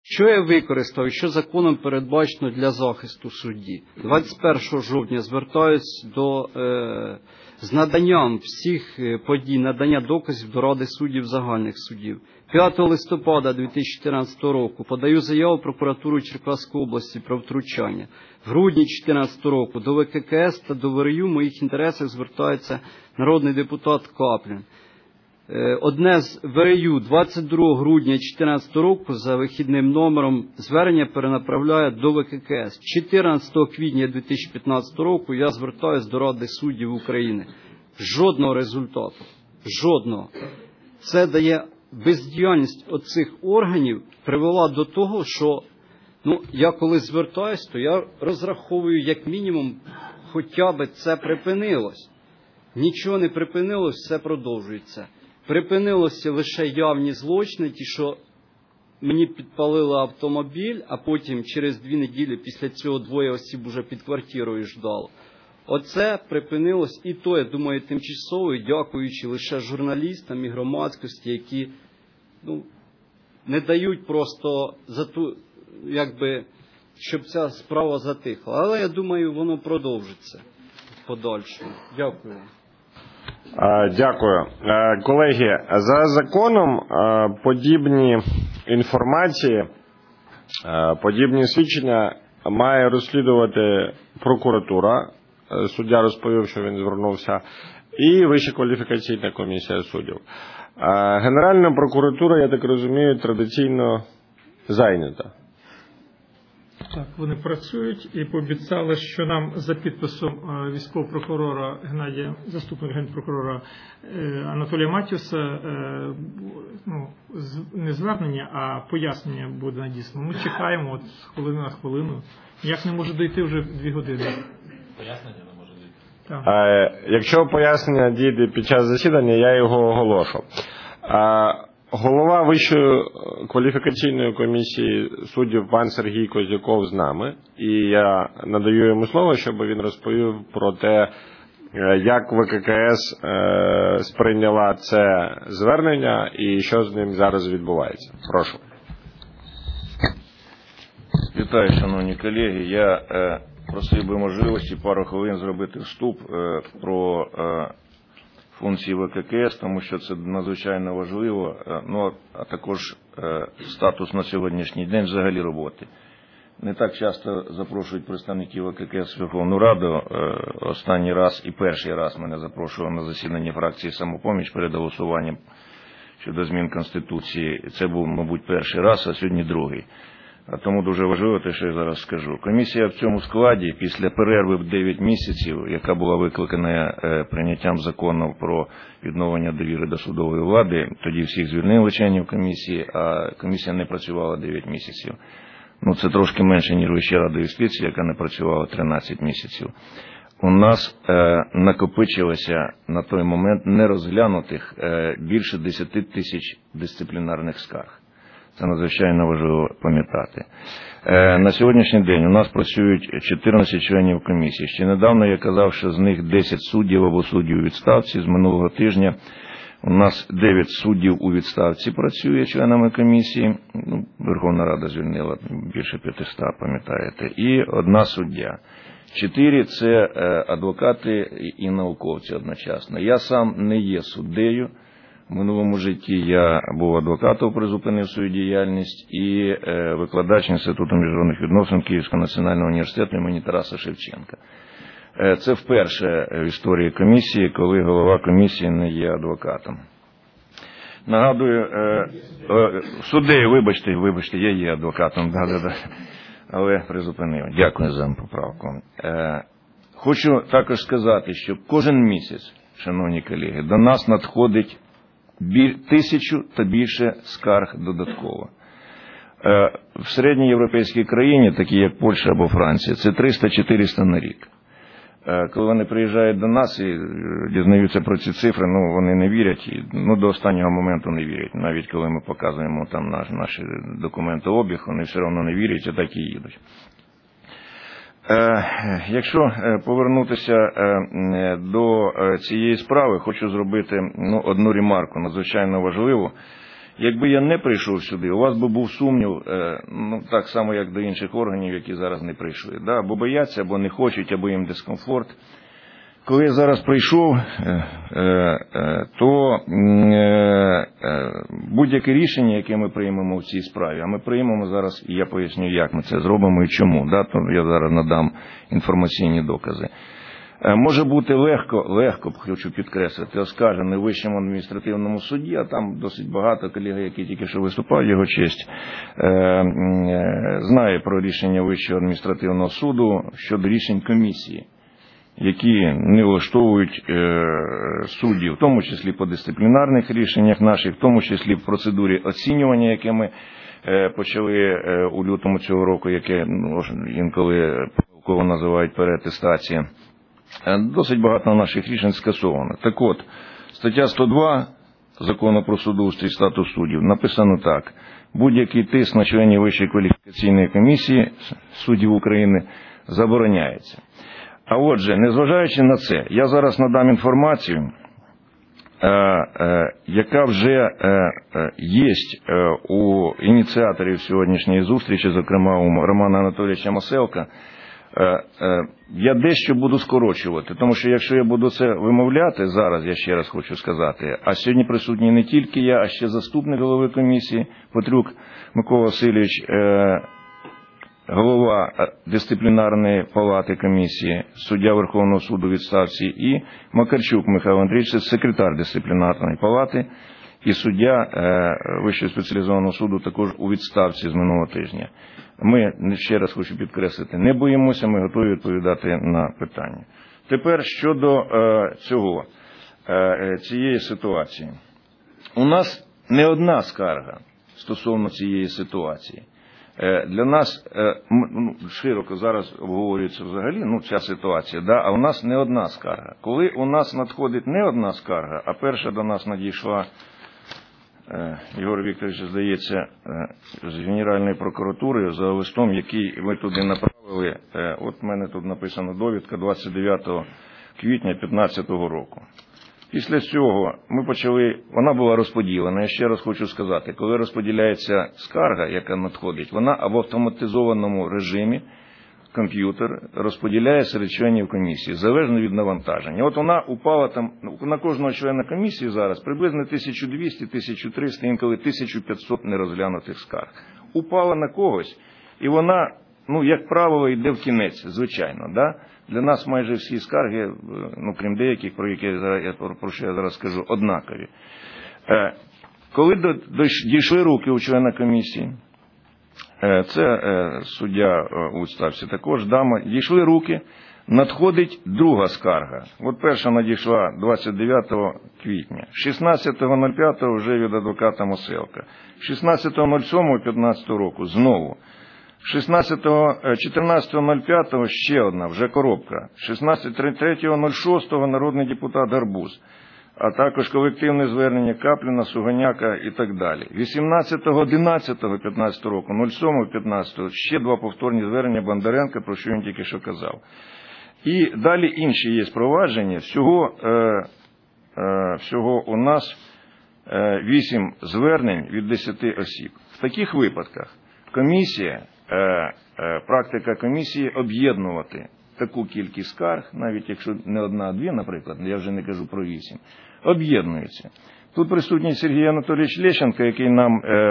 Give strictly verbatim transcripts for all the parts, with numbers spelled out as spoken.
Що я використав, що законом передбачено для захисту судді? двадцять першого жовтня звертаюсь до, е, з наданням всіх подій, надання доказів до Ради суддів загальних судів. п'ятого листопада дві тисячі чотирнадцятого року подаю заяву в прокуратуру Черкаської області про втручання. В грудні дві тисячі чотирнадцятого року до В К К С та до В Р Ю в моїх інтересах звертається народний депутат Каплін. Одне з В Р Ю двадцять другого грудня дві тисячі чотирнадцятого року за вихідним номером звернення перенаправляє до В К К С. чотирнадцятого квітня дві тисячі п'ятнадцятого року я звертаюсь до Ради суддів України. Жодного результату. Жодного. Це дає бездіяльність оцих органів привела до того, що ну, я коли звертаюсь, то я розраховую як мінімум хоча б це припинилось. Нічого не припинилось, все продовжується. Припинилося лише явні злочини, ті, що мені підпалили автомобіль, а потім через дві неділі після цього двоє осіб уже під квартирою ждало. Оце припинилось і то, я думаю, тимчасово, дякуючи лише журналістам і громадськості, які ну, не дають просто за ту, якби, щоб ця справа затихла. Але я думаю, воно продовжиться в подальшому. Дякую. Дякую. Колеги, за законом подібні інформації, подібні свідчення має розслідувати прокуратура. Суддя розповів, що він звернувся, і Вища кваліфікаційна комісія суддів. Генеральна прокуратура, я так розумію, традиційно зайнята. Так, вони працюють і пообіцяли, що нам за підписом військового прокурора Геннадія, заступника генпрокурора Анатолія Матіуса, ну, не звернення, а пояснення буде надіслано. Ми чекаємо от хвилину на хвилину. Як не може дійти вже дві години? Пояснення не може дійти. Так. А, якщо пояснення дійде під час засідання, я його оголошу. А, голова Вищої кваліфікаційної комісії суддів пан Сергій Козяков з нами. І я надаю йому слово, щоб він розповів про те, як В К К С е, сприйняла це звернення і що з ним зараз відбувається. Прошу. Вітаю, шановні колеги. Я е, просив би можливості пару хвилин зробити вступ е, про е, функції В К К С, тому що це надзвичайно важливо, е, ну, а також е, статус на сьогоднішній день взагалі роботи. Не так часто запрошують представників В К К С в Верховну Раду. Е, останній раз і перший раз мене запрошували на засідання фракції «Самопоміч» перед голосуванням щодо змін Конституції. Це був, мабуть, перший раз, а сьогодні другий. А тому дуже важливо те, що я зараз скажу. Комісія в цьому складі після перерви в дев'ять місяців, яка була викликана прийняттям закону про відновлення довіри до судової влади, тоді всіх звільнили членів комісії, а комісія не працювала дев'ять місяців. Ну, це трошки менше, ніж Вища рада юстиції, яка не працювала тринадцять місяців. У нас е, накопичилося на той момент нерозглянутих е, більше десяти тисяч дисциплінарних скарг. Це надзвичайно важливо пам'ятати. Е, на сьогоднішній день у нас працюють чотирнадцять членів комісії. Ще недавно я казав, що з них десять суддів або суддів у відставці. З минулого тижня у нас дев'ять суддів у відставці працює членами комісії. Ну, Верховна Рада звільнила більше п'ятисот, пам'ятаєте. І одна суддя. Чотири – це адвокати і науковці одночасно. Я сам не є суддею. В минулому житті я був адвокатом, призупинив свою діяльність, і викладач Інституту міжнародних відносин Київського національного університету імені Тараса Шевченка. Це вперше в історії комісії, коли голова комісії не є адвокатом. Нагадую, суддею, вибачте, вибачте, я є адвокатом, да-да-да, але призупинив. Дякую за поправку. Хочу також сказати, що кожен місяць, шановні колеги, до нас надходить тисячу та більше скарг додатково. В середній європейській країні, такі як Польща або Франція, це триста-чотириста на рік. Коли вони приїжджають до нас і дізнаються про ці цифри, ну, вони не вірять, і, ну, до останнього моменту не вірять. Навіть коли ми показуємо там наш, наші документи обіг, вони все одно не вірять, і так і їдуть. Е, якщо повернутися е, до цієї справи, хочу зробити ну, одну ремарку, надзвичайно важливу. Якби я не прийшов сюди, у вас би був сумнів, ну, так само, як до інших органів, які зараз не прийшли. Да? Або бояться, або не хочуть, або їм дискомфорт. Коли я зараз прийшов, то будь-яке рішення, яке ми приймемо в цій справі, а ми приймемо зараз, і я поясню, як ми це зробимо і чому. Да? То я зараз надам інформаційні докази. Може бути легко, легко, хочу підкреслити, оскаржений в Вищому адміністративному суді, а там досить багато колег, які тільки що виступав, його честь, знає про рішення Вищого адміністративного суду щодо рішень комісії, які не влаштовують суддів, в тому числі по дисциплінарних рішеннях наших, в тому числі в процедурі оцінювання, яке ми почали у лютому цього року, яке ну, інколи помилково називають переатестація. Досить багато наших рішень скасовано. Так от, стаття сто два Закону про судоустрій і статус суддів написано так. Будь-який тиск на членів Вищої кваліфікаційної комісії суддів України забороняється. А отже, незважаючи на це, я зараз надам інформацію, яка вже є у ініціаторів сьогоднішньої зустрічі, зокрема у Романа Анатолійовича Маселка. Я дещо буду скорочувати, тому що якщо я буду це вимовляти, зараз я ще раз хочу сказати, а сьогодні присутній не тільки я, а ще заступник голови комісії Петрюк Микола Васильович, голова дисциплінарної палати комісії, суддя Верховного суду у відставці, і Макарчук Михайло Андрійович, секретар дисциплінарної палати і суддя Вищого спеціалізованого суду також у відставці з минулого тижня. Ми, ще раз хочу підкреслити, не боїмося, ми готові відповідати на питання. Тепер щодо е, цього, е, цієї ситуації. У нас не одна скарга стосовно цієї ситуації. Е, для нас е, ну, широко зараз обговорюється взагалі ну, ця ситуація, да, а у нас не одна скарга. Коли у нас надходить не одна скарга, а перша до нас надійшла, Ігор Вікторович, здається, з Генеральної прокуратури за листом, який ми туди направили. От в мене тут написано довідка двадцять дев'ятого квітня дві тисячі п'ятнадцятого року. Після цього ми почали, вона була розподілена. Я ще раз хочу сказати, коли розподіляється скарга, яка надходить, вона в автоматизованому режимі, комп'ютер розподіляє серед членів комісії, залежно від навантаження. От вона упала там, на кожного члена комісії зараз приблизно тисяча двісті - тисяча триста, інколи тисяча п'ятсот нерозглянутих скарг. Упала на когось, і вона, ну, як правило, йде в кінець, звичайно. Да? Для нас майже всі скарги, ну, крім деяких, про які я, про що я зараз скажу, однакові. Коли дійшли руки у члена комісії, це суддя у відставці також, дама, дійшли руки, надходить друга скарга. От перша надійшла двадцять дев'ятого квітня, шістнадцятого п'ятого вже від адвоката Маселка, шістнадцятого сьомого п'ятнадцятого року знову, чотирнадцятого п'ятого ще одна, вже коробка, третього шостого народний депутат Гарбуз, а також колективне звернення Капліна, Сугоняка і так далі. вісімнадцятого одинадцятого п'ятнадцятого року, сьомого п'ятнадцятого ще два повторні звернення Бондаренка, про що він тільки що казав. І далі інші є провадження. Всього, е, е, всього у нас вісім звернень від десяти осіб. В таких випадках комісія, е, е, практика комісії об'єднувати таку кількість скарг, навіть якщо не одна, а дві, наприклад, я вже не кажу про вісім, об'єднуються. Тут присутній Сергій Анатолійович Лещенко, який нам е, е,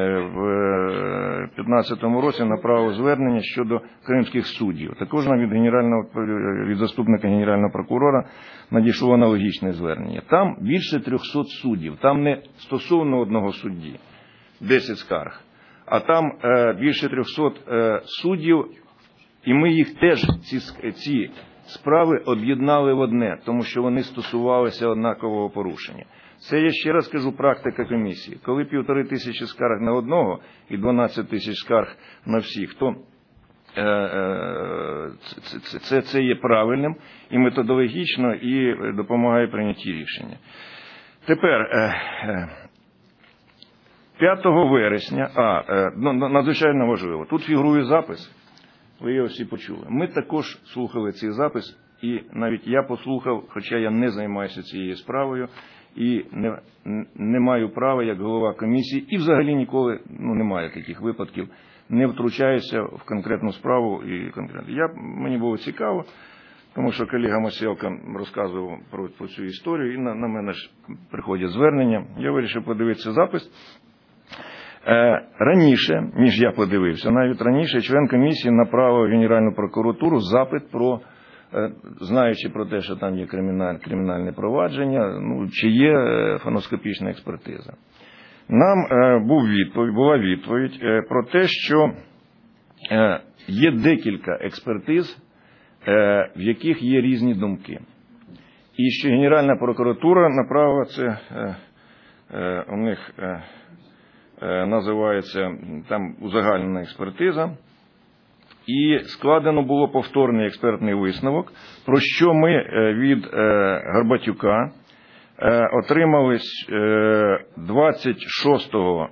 в п'ятнадцятому році направив звернення щодо кримських суддів. Також нам від, генерального, від заступника генерального прокурора надійшло аналогічне звернення. Там більше трьохсот суддів, там не стосовно одного судді, десять скарг, а там е, більше трьохсот е, суддів. І ми їх теж, ці, ці справи, об'єднали в одне, тому що вони стосувалися однакового порушення. Це, я ще раз кажу, практика комісії. Коли півтори тисячі скарг на одного і дванадцять тисяч скарг на всіх, то е, е, це, це, це є правильним і методологічно, і допомагає прийнятті рішення. Тепер, е, е, п'ятого вересня, а, е, ну, надзвичайно важливо, тут фігурує запис. Ви його всі почули. Ми також слухали цей запис, і навіть я послухав, хоча я не займаюся цією справою, і не, не маю права, як голова комісії, і взагалі ніколи, ну, немає таких випадків, не втручаюся в конкретну справу. І конкретно. Я, мені було цікаво, тому що колега Масєлко розказував про, про цю історію, і на, на мене ж приходять звернення. Я вирішив подивитися запис. Е, раніше, ніж я подивився, навіть раніше член комісії направив в Генеральну прокуратуру запит про, е, знаючи про те, що там є криміналь, кримінальне провадження, ну, чи є е, фоноскопічна експертиза. Нам е, був відповідь, була відповідь е, про те, що е, є декілька експертиз, е, в яких є різні думки. І що Генеральна прокуратура направила це, е, е, у них е, е, називається там узагальнена експертиза, і складено було повторний експертний висновок, про що ми е, від е, Горбатюка отримали двадцять шостого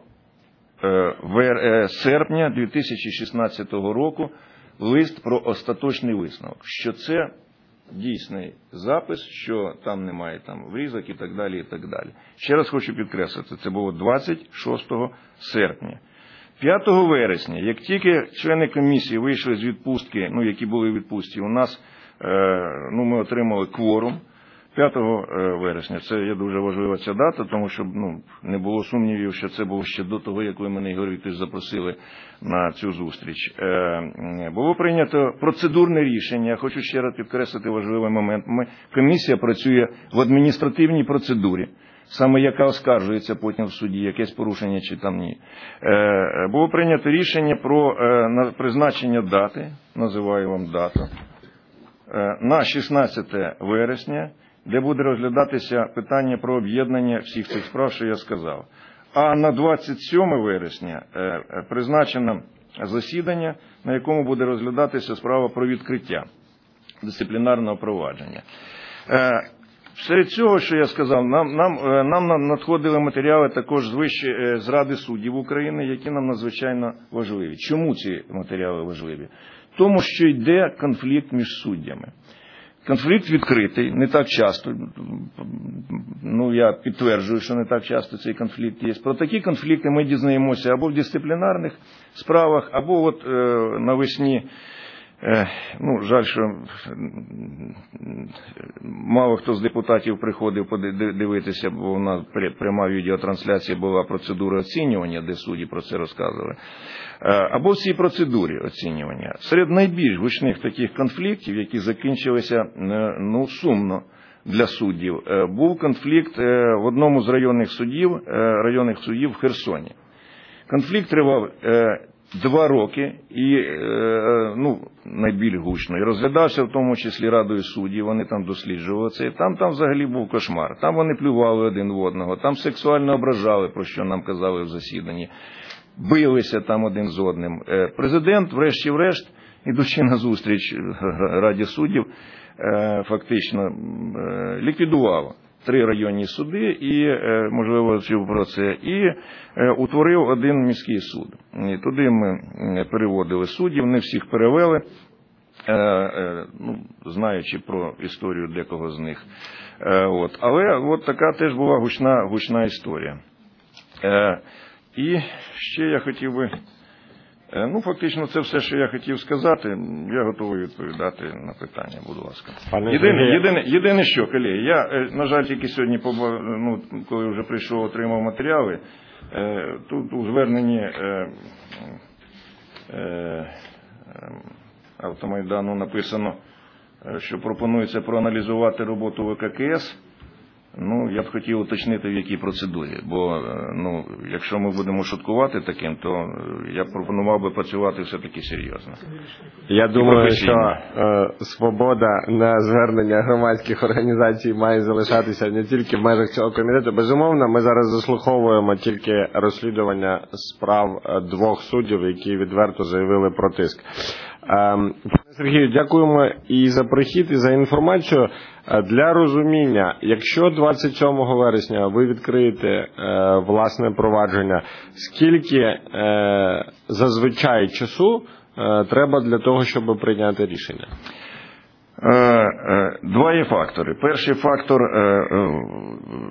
серпня дві тисячі шістнадцятого року лист про остаточний висновок, що це дійсний запис, що там немає там врізок і так далі, і так далі. Ще раз хочу підкреслити, це було двадцять шостого серпня. п'ятого вересня, як тільки члени комісії вийшли з відпустки, ну, які були в відпустці, у нас, ну, ми отримали кворум. п'ятого вересня, це є дуже важлива ця дата, тому що, ну, не було сумнівів, що це було ще до того, як ви мене, Ігор Вікторович, запросили на цю зустріч. Е, було прийнято процедурне рішення, я хочу ще раз підкреслити важливий момент. Ми, комісія працює в адміністративній процедурі, саме яка оскаржується потім в суді, якесь порушення чи там ні. Е, було прийнято рішення про е, призначення дати, називаю вам дату, е, на шістнадцяте вересня, де буде розглядатися питання про об'єднання всіх цих справ, що я сказав. А на двадцять сьоме вересня призначено засідання, на якому буде розглядатися справа про відкриття дисциплінарного провадження. Серед цього, що я сказав, нам, нам, нам надходили матеріали також з, вище, з Ради суддів України, які нам надзвичайно важливі. Чому ці матеріали важливі? Тому що йде конфлікт між суддями. Конфлікт відкритий, не так часто, ну, я підтверджую, що не так часто цей конфлікт є. Про такі конфлікти ми дізнаємося або в дисциплінарних справах, або от е, навесні, е, ну, жаль, що мало хто з депутатів приходив подивитися, бо у нас пряма відеотрансляція була процедура оцінювання, де судді про це розказували. Або в цій процедурі оцінювання. Серед найбільш гучних таких конфліктів, які закінчилися, ну, сумно для суддів, був конфлікт в одному з районних судів, районних судів в Херсоні. Конфлікт тривав два роки і, ну, найбільш гучно. І розглядався в тому числі Радою суддів, вони там досліджували це. Там, там взагалі був кошмар. Там вони плювали один в одного, там сексуально ображали, про що нам казали в засіданні. Билися там один з одним. Президент, врешті-врешт, ідучи на зустріч Раді суддів, фактично ліквідував три районні суди і, можливо, чув про це, і утворив один міський суд. І туди ми переводили суддів, не всіх перевели, ну, знаючи про історію декого з них. От. Але от така теж була гучна, гучна історія. І ще я хотів би, ну, фактично, це все, що я хотів сказати. Я готовий відповідати на питання, будь ласка. Єдине, єдине, єдине що, колеги, я, на жаль, тільки сьогодні, ну, коли вже прийшов, отримав матеріали, тут у зверненні Автомайдану написано, що пропонується проаналізувати роботу ВККС. Ну, я б хотів уточнити, в якій процедурі, бо, ну, якщо ми будемо шуткувати таким, то я б пропонував би працювати все-таки серйозно. Я думаю, що е, свобода на звернення громадських організацій має залишатися не тільки в межах цього комітету. Безумовно, ми зараз заслуховуємо тільки розслідування справ двох суддів, які відверто заявили про тиск. Пане Сергію, дякуємо і за прихід, і за інформацію. Для розуміння, якщо двадцять сьомого вересня ви відкриєте е, власне провадження, скільки е, зазвичай часу е, треба для того, щоб прийняти рішення? Два є фактори. Перший фактор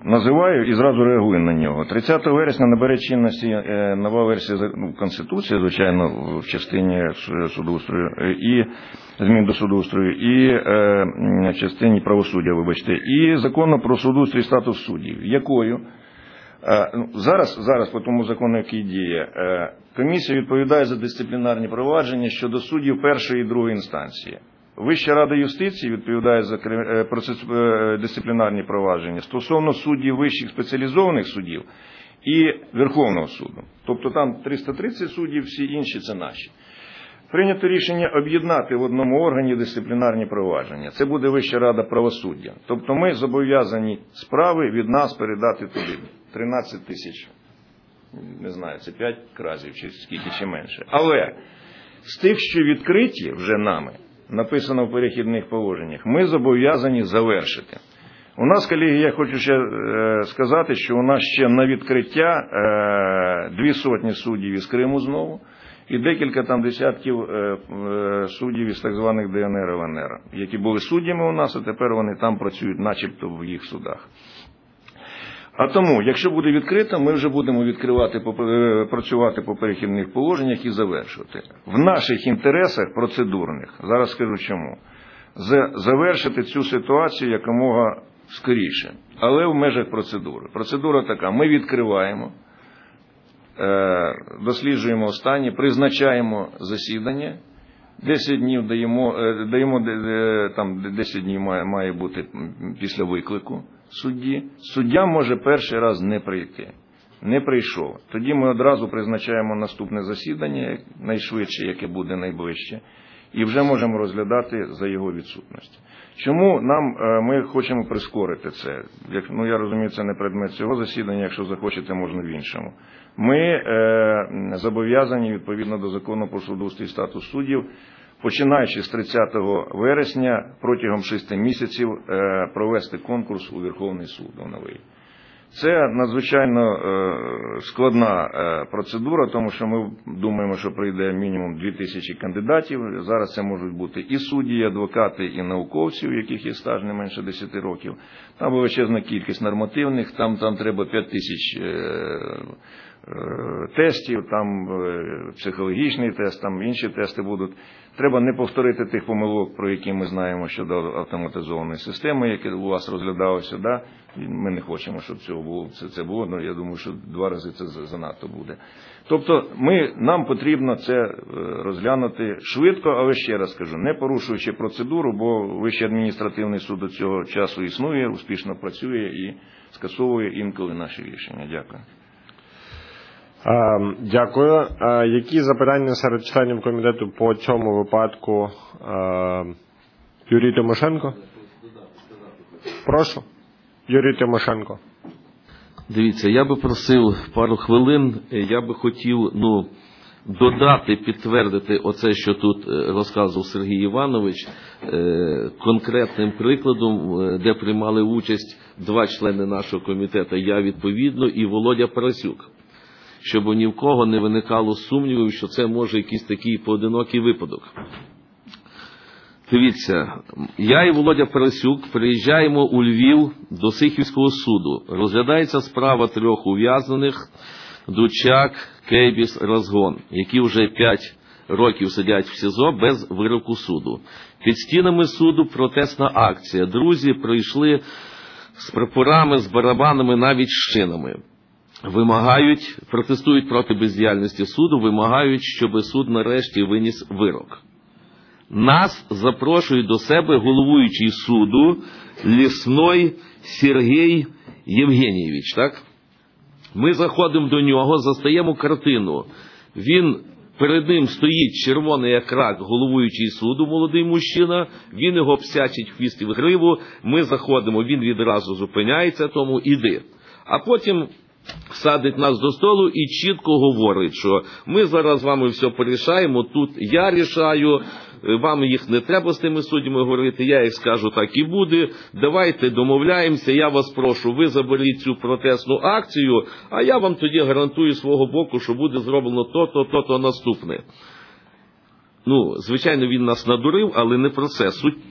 називаю і зразу реагую на нього. тридцятого вересня набере чинності нова версія Конституції, звичайно, в частині судоустрою і змін до судоустрою, і в частині правосуддя, вибачте, і закону про судоустрій і статус суддів, якою зараз, зараз по тому закону, який діє, комісія відповідає за дисциплінарні провадження щодо суддів першої і другої інстанції. Вища рада юстиції відповідає за процес, дисциплінарні провадження стосовно суддів вищих спеціалізованих судів і Верховного суду. Тобто там триста тридцять суддів, всі інші це наші. Прийнято рішення об'єднати в одному органі дисциплінарні провадження. Це буде Вища рада правосуддя. Тобто ми зобов'язані справи від нас передати туди. тринадцять тисяч, не знаю, це п'ять кразів, чи скільки, чи менше. Але з тих, що відкриті вже нами, написано в перехідних положеннях, ми зобов'язані завершити. У нас, колеги, я хочу ще е, сказати, що у нас ще на відкриття е, дві сотні суддів із Криму знову, і декілька там десятків е, е, суддів із так званих Де Ен Ер, Ел Ен Ер, які були суддями у нас, а тепер вони там працюють начебто в їх судах. А тому, якщо буде відкрито, ми вже будемо відкривати, працювати по перехідних положеннях і завершувати. В наших інтересах процедурних, зараз скажу чому, завершити цю ситуацію якомога скоріше, але в межах процедури. Процедура така: ми відкриваємо, досліджуємо останнє, призначаємо засідання, десять днів даємо, даємо там десять днів має, має бути після виклику судді. Суддя може перший раз не прийти, не прийшов. Тоді ми одразу призначаємо наступне засідання, найшвидше, яке буде найближче, і вже можемо розглядати за його відсутності. Чому нам, ми хочемо прискорити це? Як, ну, я розумію, це не предмет цього засідання, якщо захочете, можна в іншому. Ми е, зобов'язані, відповідно до закону про судоустрій і статус суддів, починаючи з тридцятого вересня, протягом шести місяців е, провести конкурс у Верховний суд новий. Це надзвичайно е, складна е, процедура, тому що ми думаємо, що прийде мінімум дві тисячі кандидатів. Зараз це можуть бути і судді, і адвокати, і науковці, у яких є стаж не менше десяти років. Там величезна кількість нормативних, там, там треба п'ять тисяч е, е, тестів, там е, психологічний тест, там інші тести будуть. Треба не повторити тих помилок, про які ми знаємо щодо автоматизованої системи, яке у вас розглядалося, да? Ми не хочемо, щоб цього було, це, це було, але я думаю, що два рази це занадто буде. Тобто ми, нам потрібно це розглянути швидко, але ще раз кажу, не порушуючи процедуру, бо Вищий адміністративний суд до цього часу існує, успішно працює і скасовує інколи наші рішення. Дякую. Дякую. Які запитання серед членів комітету по цьому випадку? Юрій Тимошенко? Прошу. Юрій Тимошенко. Дивіться, я би просив пару хвилин, я би хотів, ну, додати, підтвердити оце, що тут розказував Сергій Іванович, конкретним прикладом, де приймали участь два члени нашого комітету, я відповідно і Володя Парасюк. Щоб ні в кого не виникало сумнівів, що це може якийсь такий поодинокий випадок. Дивіться, я і Володя Парасюк приїжджаємо у Львів до Сихівського суду. Розглядається справа трьох ув'язнених – Дучак, Кейбіс, Разгон, які вже п'ять років сидять в СІЗО без вироку суду. Під стінами суду протестна акція. Друзі прийшли з прапорами, з барабанами, навіть з шинами. Вимагають, протестують проти бездіяльності суду, вимагають, щоб суд нарешті виніс вирок. Нас запрошує до себе головуючий суду Лісной Сергій Євгенійович, так? Ми заходимо до нього, застаємо картину. Він, перед ним стоїть червоний як рак головуючий суду, молодий мужчина, він його псячить в хвіст і в гриву, ми заходимо, він відразу зупиняється, тому іди. А потім садить нас до столу і чітко говорить, що ми зараз з вами все порішаємо, тут я рішаю, вам їх не треба з тими суддями говорити, я їх скажу, так і буде, давайте домовляємося, я вас прошу, ви заберіть цю протестну акцію, а я вам тоді гарантую свого боку, що буде зроблено то-то, то-то наступне. Ну, звичайно, він нас надурив, але не про це. Суть,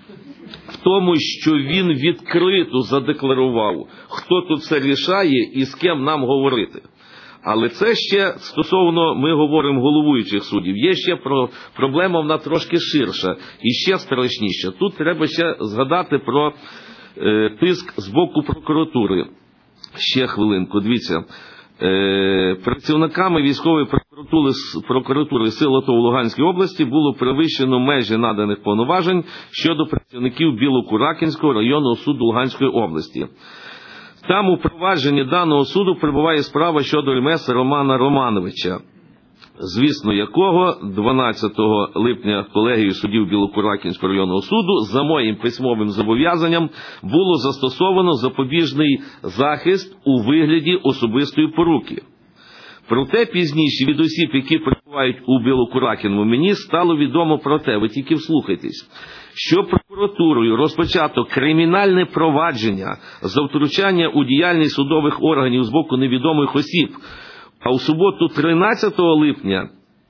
в тому, що він відкрито задекларував, хто тут все рішає і з ким нам говорити. Але це ще стосовно, ми говоримо, головуючих суддів. Є ще про, проблема, вона трошки ширша і ще страшніша. Тут треба ще згадати про е, тиск з боку прокуратури. Ще хвилинку, дивіться. Е, працівниками військової прокуратури, прокуратури Сил АТО в Луганській області було перевищено межі наданих повноважень щодо працівників Білокуракинського районного суду Луганської області. Там у провадженні даного суду перебуває справа щодо ремеса Романа Романовича, звісно якого дванадцятого липня колегією суддів Білокуракинського районного суду за моїм письмовим зобов'язанням було застосовано запобіжний захист у вигляді особистої поруки. Проте пізніше від осіб, які перебувають у Білокуракиному, мені стало відомо про те, ви тільки вслухайтесь, що прокуратурою розпочато кримінальне провадження за втручання у діяльність судових органів з боку невідомих осіб. А у суботу тринадцятого липня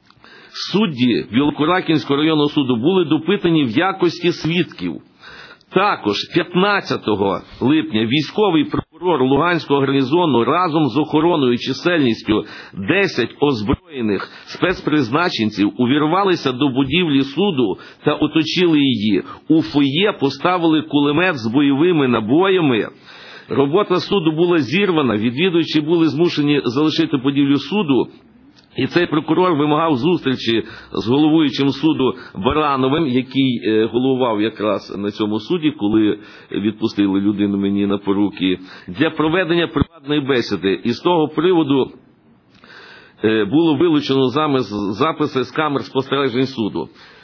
судді Білокуракинського районного суду були допитані в якості свідків. Також п'ятнадцятого липня військовий прокурор Луганського гарнізону разом з охороною чисельністю десять озброєних спецпризначенців увірвалися до будівлі суду та оточили її. У фоє поставили кулемет з бойовими набоями. Робота суду була зірвана, відвідувачі були змушені залишити будівлю суду. І цей прокурор вимагав зустрічі з головуючим суду Барановим, який е, головував якраз на цьому суді, коли відпустили людину мені на поруки, для проведення приватної бесіди. І з того приводу е, було вилучено заміс, записи з камер спостережень суду.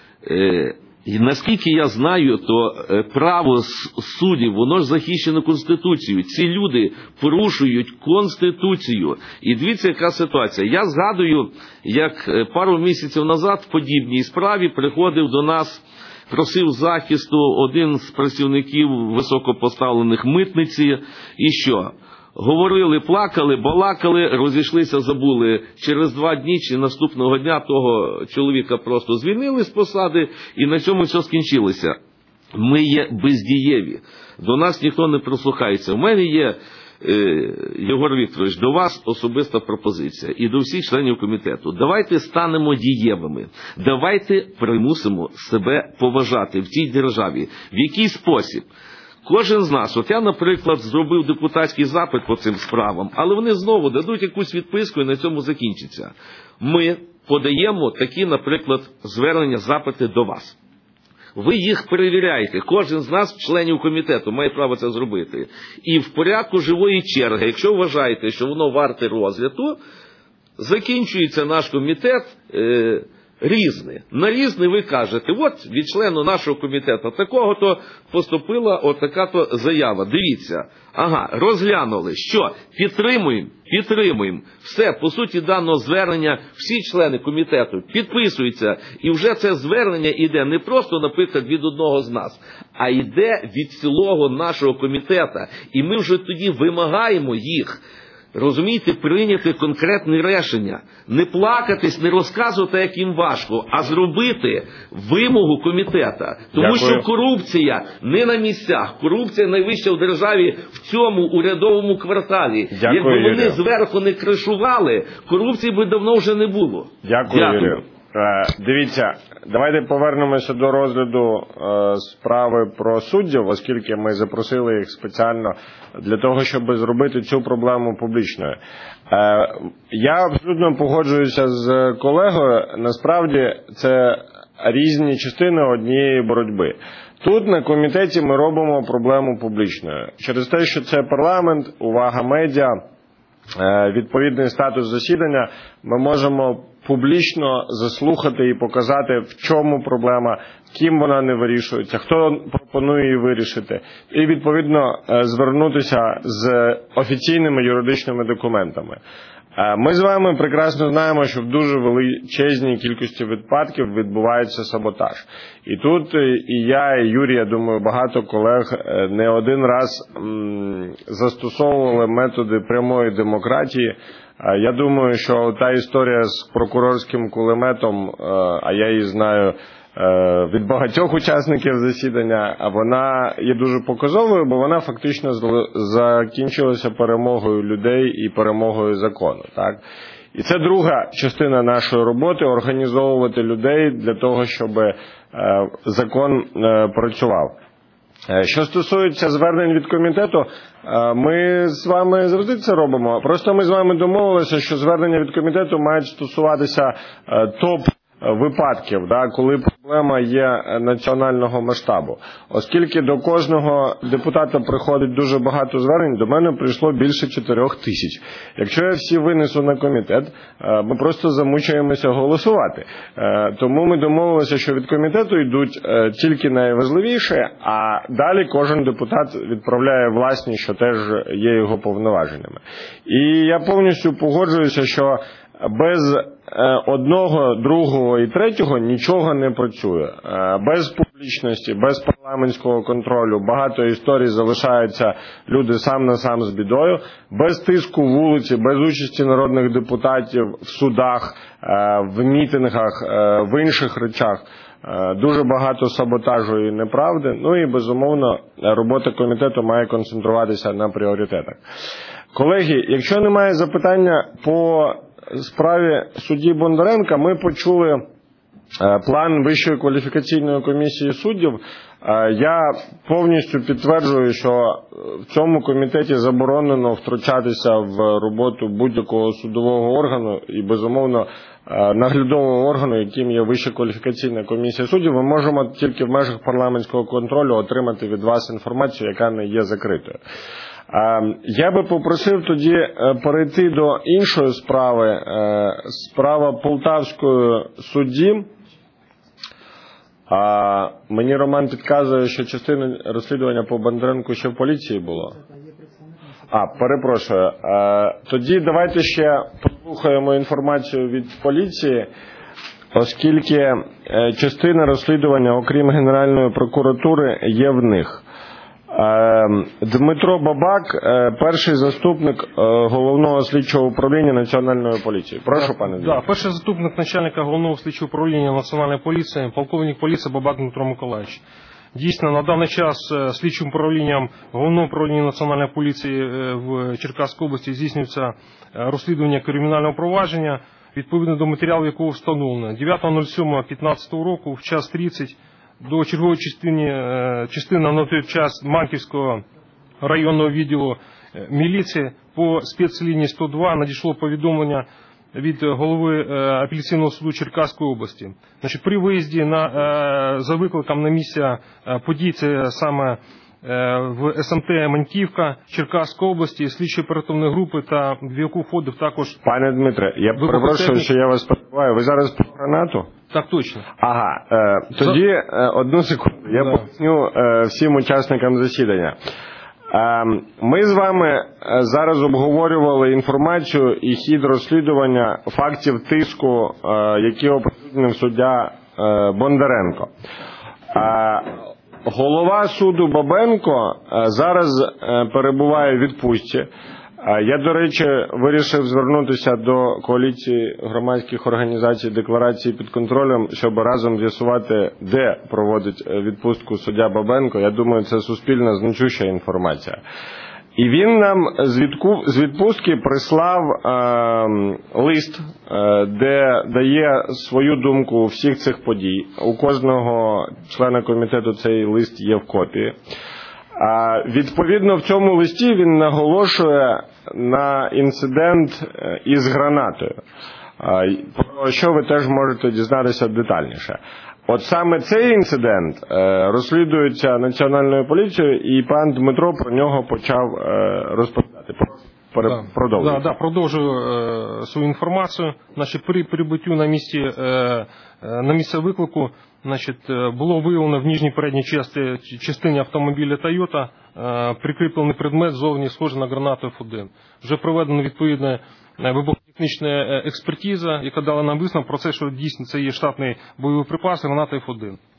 Е, І наскільки я знаю, то право суддів, воно ж захищено Конституцією. Ці люди порушують Конституцію. І дивіться, яка ситуація. Я згадую, як пару місяців назад в подібній справі приходив до нас, просив захисту один з працівників високопоставлених митниці. І що? Говорили, плакали, балакали, розійшлися, забули. Через два дні чи наступного дня того чоловіка просто звільнили з посади, і на цьому все скінчилося. Ми є бездієві. До нас ніхто не прислухається. У мене є, е, Єгор Вікторович, до вас особиста пропозиція і до всіх членів комітету. Давайте станемо дієвими. Давайте примусимо себе поважати в цій державі. В який спосіб? Кожен з нас, от я, наприклад, зробив депутатський запит по цим справам, але вони знову дадуть якусь відписку і на цьому закінчиться. Ми подаємо такі, наприклад, звернення, запити до вас. Ви їх перевіряєте. Кожен з нас, членів комітету, має право це зробити. І в порядку живої черги, якщо вважаєте, що воно варте розгляду, закінчується наш комітет е- Різне. На Різне ви кажете, от від члену нашого комітету такого-то поступила отака-то заява. Дивіться, ага, розглянули. Що? Підтримуємо? Підтримуємо. Все, по суті даного звернення всі члени комітету підписуються. І вже це звернення йде не просто, наприклад, від одного з нас, а йде від цілого нашого комітету. І ми вже тоді вимагаємо їх, розумієте, прийняти конкретне рішення. Не плакатись, не розказувати, як їм важко, а зробити вимогу комітета. Тому Дякую. що корупція не на місцях. Корупція найвища в державі в цьому урядовому кварталі. Дякую, Якби вони Юрію. зверху не кришували, корупції би давно вже не було. Дякую, Дякую. Юрію. Е, Дивіться, давайте повернемося до розгляду е, справи про суддів, оскільки ми запросили їх спеціально для того, щоб зробити цю проблему публічною. Е, я абсолютно погоджуюся з колегою. Насправді це різні частини однієї боротьби. Тут на комітеті ми робимо проблему публічною. Через те, що це парламент, увага медіа, е, відповідний статус засідання, ми можемо публічно заслухати і показати, в чому проблема, ким вона не вирішується, хто пропонує її вирішити, і, відповідно, звернутися з офіційними юридичними документами. Ми з вами прекрасно знаємо, що в дуже величезній кількості випадків відбувається саботаж. І тут і я, і Юрій, я думаю, багато колег не один раз м, застосовували методи прямої демократії, Я думаю, що та історія з прокурорським кулеметом, а я її знаю від багатьох учасників засідання, вона є дуже показовою, бо вона фактично закінчилася перемогою людей і перемогою закону. Так? І це друга частина нашої роботи – організовувати людей для того, щоб закон працював. Що стосується звернень від комітету, ми з вами завжди це робимо. Просто ми з вами домовилися, що звернення від комітету мають стосуватися топ випадків, да, коли проблема є національного масштабу. Оскільки до кожного депутата приходить дуже багато звернень, до мене прийшло більше чотирьох тисяч. Якщо я всі винесу на комітет, ми просто замучаємося голосувати. Тому ми домовилися, що від комітету йдуть тільки найважливіше, а далі кожен депутат відправляє власні, що теж є його повноваженнями. І я повністю погоджуюся, що без одного, другого і третього нічого не працює. Без публічності, без парламентського контролю багато історій залишаються люди сам на сам з бідою. Без тиску вулиці, без участі народних депутатів в судах, в мітингах, в інших речах дуже багато саботажу і неправди. Ну і, безумовно, робота комітету має концентруватися на пріоритетах. Колеги, якщо немає запитання по справі судді Бондаренка, ми почули план Вищої кваліфікаційної комісії суддів. Я повністю підтверджую, що в цьому комітеті заборонено втручатися в роботу будь-якого судового органу і, безумовно, наглядового органу, яким є Вища кваліфікаційна комісія суддів. Ми можемо тільки в межах парламентського контролю отримати від вас інформацію, яка не є закритою. Я би попросив тоді перейти до іншої справи, справа Полтавської судді. А мені Роман підказує, що частина розслідування по Бондаренку ще в поліції було. А, перепрошую. Тоді давайте ще послухаємо інформацію від поліції, оскільки частина розслідування, окрім Генеральної прокуратури, є в них. Дмитро Бабак, перший заступник головного слідчого управління Національної поліції. Прошу, пане Дмитро. Да, перший заступник начальника головного слідчого управління Національної поліції, полковник поліції Бабак Дмитро Миколаївич. Дійсно, на даний час слідчим управлінням Головного управління Національної поліції в Черкаській області здійснюється розслідування кримінального провадження, відповідно до матеріалів якого встановлено. дев'ятого сьомого п'ятнадцятого року в час тридцять до чергової частини, частини на той час Манківського районного відділу міліції по спецлінії сто два надійшло повідомлення від голови апеляційного суду Черкаської області. Значить, при виїзді на, за викликом на місце подій, це саме в ес ем те Маньківка Черкаської області, слідчі оперативної групи, та в яку входив також... Пане Дмитре, я перепрошую, що я вас перебиваю. Ви зараз про гранату? Так, точно. Ага, е, тоді е, одну секунду, я да. поясню е, всім учасникам засідання. Е, ми з вами зараз обговорювали інформацію і хід розслідування фактів тиску, е, які оприлюднив суддя е, Бондаренко. Е, голова суду Бабенко е, зараз е, перебуває в відпустці. Я, до речі, вирішив звернутися до коаліції громадських організацій декларації під контролем, щоб разом з'ясувати, де проводить відпустку суддя Бабенко. Я думаю, це суспільна значуща інформація. І він нам з відпустки прислав е, лист, е, де дає свою думку всіх цих подій. У кожного члена комітету цей лист є в копії. А відповідно в цьому листі він наголошує на інцидент із гранатою, про що ви теж можете дізнатися детальніше. От саме цей інцидент розслідується Національною поліцією, і пан Дмитро про нього почав розповідати. Да, продовжую. Да, да, продовжую е, свою інформацію. Значить, при прибуттю на місці, е, на місце виклику, значить, було виявлено в нижній передній частині, частині автомобіля Toyota е, прикріплений предмет зовні схожий на гранату еф один. Вже проведена відповідна вибухотехнічна експертиза, яка дала нам висновок про це, що дійсно це є штатний бойовий припас граната еф один.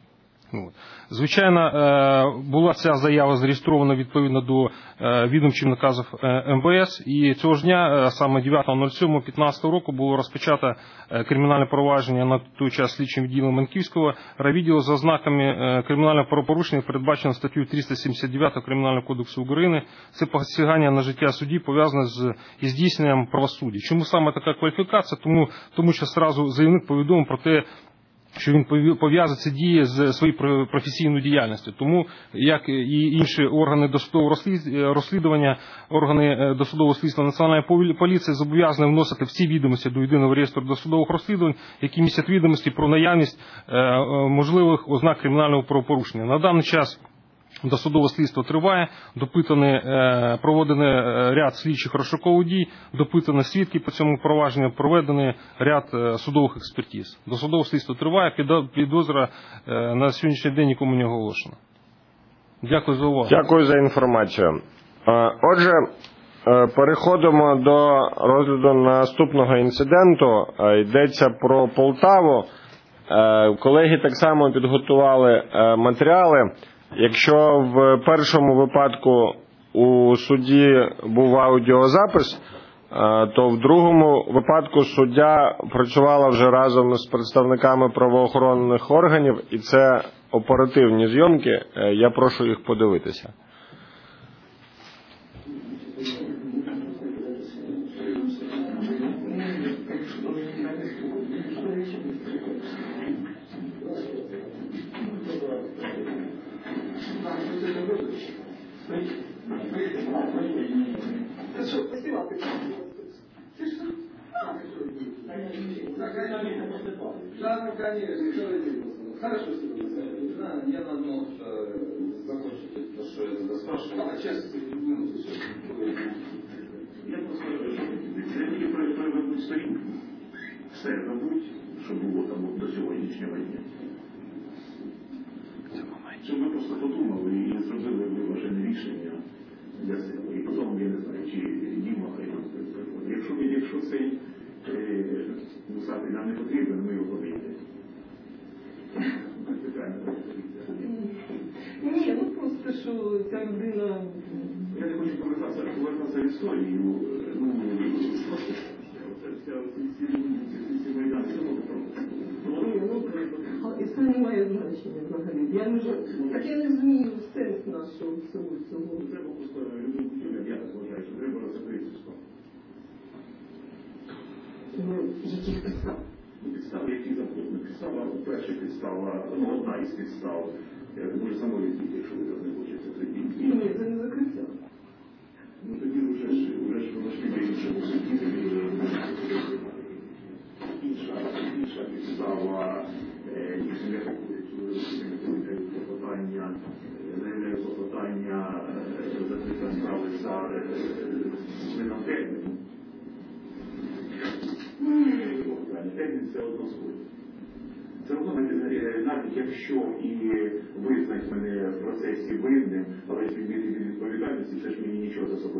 От. Звичайно, була ця заява зареєстрована відповідно до відомчих наказів ем ве ес, і цього ж дня, саме дев'ятого сьомого п'ятнадцятого року, було розпочато кримінальне провадження на той час слідчим відділом Маньківського райвідділу за ознаками кримінального правопорушення, передбачено статтю триста сімдесят дев'ять Кримінального кодексу України. Це посягання на життя судді пов'язане з здійсненням правосуддя. Чому саме така кваліфікація? Тому, тому що одразу заявник повідомив про те, що він пов'язує ці дії з своєю професійною діяльністю. Тому, як і інші органи досудового розслідування, органи досудового слідства Національної поліції зобов'язані вносити всі відомості до єдиного реєстру досудових розслідувань, які містять відомості про наявність можливих ознак кримінального правопорушення. На даний час досудове слідство триває, допитані, проводений ряд слідчих розшукових дій, допитані свідки по цьому провадженню, проведений ряд судових експертиз. Досудове слідство триває, підозра на сьогоднішній день нікому не оголошена. Дякую за увагу. Дякую за інформацію. Отже, переходимо до розгляду наступного інциденту. Йдеться про Полтаву. Колеги так само підготували матеріали. Якщо в першому випадку у судді був аудіозапис, то в другому випадку суддя працювала вже разом з представниками правоохоронних органів, і це оперативні зйомки. Я прошу їх подивитися. Да, конечно, хорошо, я надумал, что закончите то, что я спрашивал, а честно, я просто це про сторінку. Все забудь, що було там до сьогоднішнього дня. Щоб ви просто подумали і зробили виважене рішення для себе. І потім, я не знаю, чи Діма, якщо, якщо цей Мусатий нам не потрібен, ми його вийдемо. Ні, ну просто, що ця людина... Я не хочу повертатися, повертатися в історію. Ну, ці майдан, все одно і це не має значення взагалі. Я не так я не розумію сенс нашого всього цього. Треба просто людям, я так вважаю, що треба розкрити справу. Яких підстав? Підстави, які завгодно. Підстава, перша підстава, одна із підстав. Може самовідвід, якщо ви не хочете тоді. Ні, це не закриття. Ну тоді вже ж, вже ж воно ж піде іншому суді. Інша, інша підстава, ніж не рахують клопотання, заявляють клопотання закриття справи за зміном терміну. Термін це одно сходить. Це одно, навіть якщо і визнать мене в процесі винним, але він